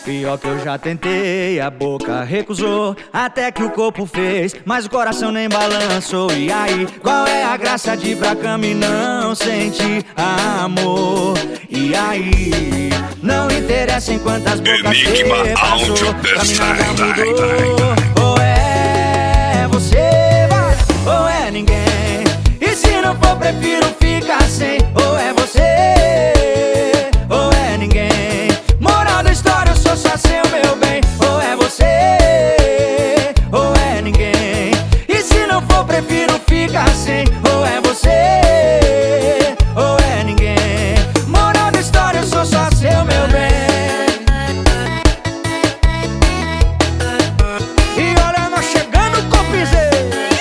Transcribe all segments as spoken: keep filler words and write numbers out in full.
Pior que eu já tentei, a boca recusou, até que o corpo fez, mas o coração nem balançou. E aí, qual é a graça de ir pra cama e não sentir amor? E aí, não interessa em quantas bocas você passou, pra mim nada mudou. Ou é você, vai, ou é ninguém. E se não for, prefiro ficar sem. Ou é você, ou é ninguém. Moral da história, eu sou só seu, meu bem. Ou é você, ou é ninguém. E se não for, prefiro ficar sem. Ou é você, ou é ninguém. Moral da história, eu sou só seu, meu bem. E olha nós chegando com o piseiro.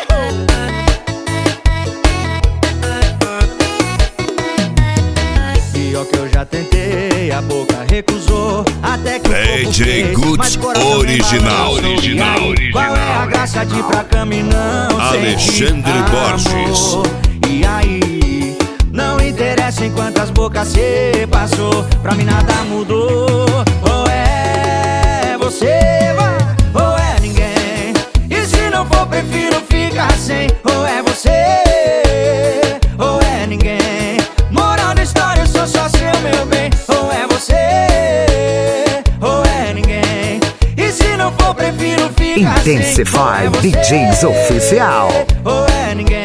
Pior que eu já tentei, a boca recusou, até que o corpo fez, mas o coração original, original, original. Qual é a graça de ir pra cama e não Alexandre Borges. E aí, não interessa em quantas bocas você passou, pra mim nada mudou. Ou é você, vai, ou é ninguém. E se não for, prefiro ficar sem. Ou é você, ou é ninguém. Moral da história, eu sou só seu, meu bem. Ou é você, ou é ninguém. E se não for, prefiro ficar sem. Intensify D Js Oficial. Ou é ninguém.